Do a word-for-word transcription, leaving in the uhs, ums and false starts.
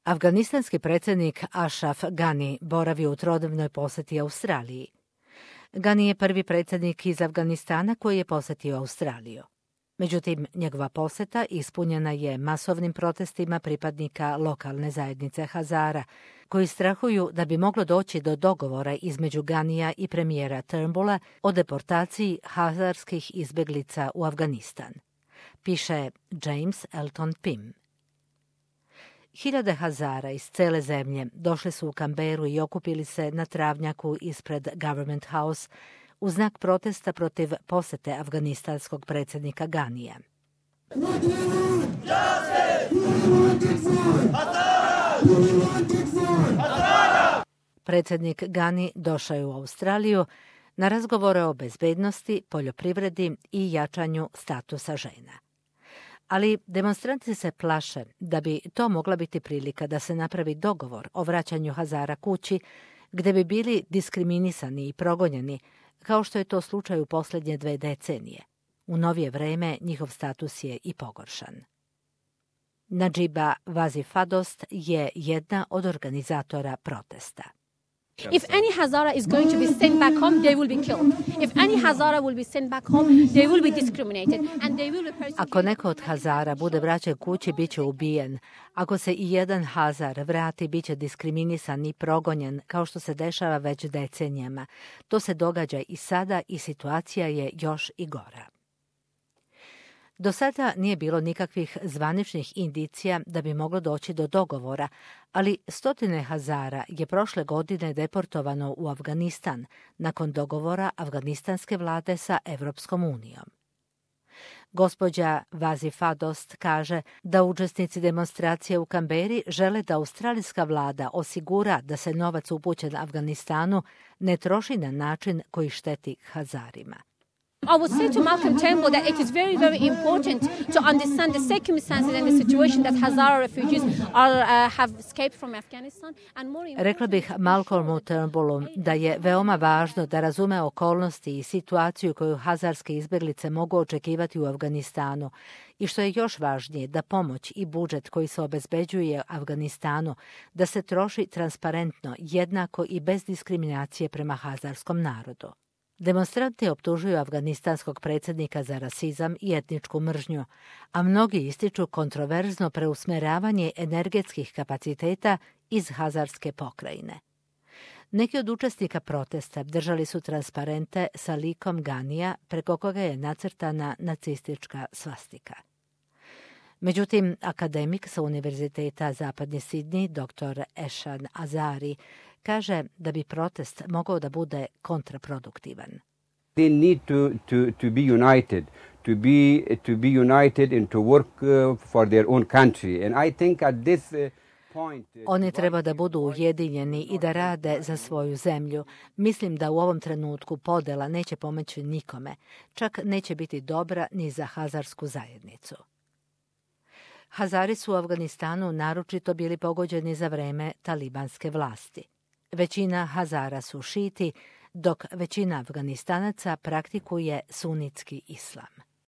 Afganistanski predsjednik Ashraf Ghani boravi u trodnevnoj posjeti Australiji. Ghani je prvi predsjednik iz Afganistana koji je posjetio Australiju. Međutim, njegova posjeta ispunjena je masovnim protestima pripadnika lokalne zajednice Hazara, koji strahuju da bi moglo doći do dogovora između Ghanija i premijera Turnbulla o deportaciji hazarskih izbjeglica u Afganistan, piše James Elton Pym. Hiljade Hazara iz cele zemlje došli su u Canberru i okupili se na travnjaku ispred Government House u znak protesta protiv posjete afganistanskog predsjednika Ghanija. Predsjednik Ghani došao je u Australiju na razgovore o bezbednosti, poljoprivredi i jačanju statusa žena. Ali demonstranti se plaše da bi to mogla biti prilika da se napravi dogovor o vraćanju Hazara kući, gdje bi bili diskriminisani i progonjeni, kao što je to slučaj u posljednje dve decenije. U novije vreme njihov status je i pogoršan. Najiba Vazifadost je jedna od organizatora protesta. If any Hazara is going to be sent back home, they will be killed. If any Hazara will be sent back home, they will be discriminated and they will be persecuted. Ako neko od Hazara bude vraćen kući, bit će ubijen. Ako se i jedan Hazar vrati, bit će diskriminisan i progonjen, kao što se dešava već decenijama. To se događa i sada i situacija je još i gora. Do sada nije bilo nikakvih zvaničnih indicija da bi moglo doći do dogovora, ali stotine Hazara je prošle godine deportovano u Afganistan nakon dogovora afganistanske vlade sa Evropskom unijom. Gospođa Vazifadost kaže da učesnici demonstracije u Canberri žele da australijska vlada osigura da se novac upućen Afganistanu ne troši na način koji šteti Hazarima. I would say to Malcolm Turnbull that it is very, very important to understand the circumstances and the situation that Hazara refugees are, uh, have escaped from Afghanistan. And more Rekla bih Malcolmu Turnbullu da je veoma važno da razume okolnosti i situaciju koju hazarske izbjeglice mogu očekivati u Afganistanu i što je još važnije da pomoć i budžet koji se obezbeđuje Afganistanu da se troši transparentno, jednako i bez diskriminacije prema hazarskom narodu. Demonstranti optužuju afganistanskog predsjednika za rasizam i etničku mržnju, a mnogi ističu kontroverzno preusmjeravanje energetskih kapaciteta iz hazarske pokrajine. Neki od učesnika protesta držali su transparente sa likom Ghanija preko koga je nacrtana nacistička svastika. Međutim, akademik sa Univerziteta Zapadni Sidney, doktor Eshan Azari, kaže da bi protest mogao da bude kontraproduktivan. They need to, to, to be united, to be, to be united and to work uh, for their own country. And I think at this uh, point... Uh, Oni treba da budu ujedinjeni i da rade za svoju zemlju. Mislim da u ovom trenutku podela neće pomoći nikome. Čak neće biti dobra ni za hazarsku zajednicu. Hazari su u Afganistanu naročito bili pogođeni za vreme talibanske vlasti. Većina Hazara su šiti, dok većina Afganistanaca praktikuje sunitski islam.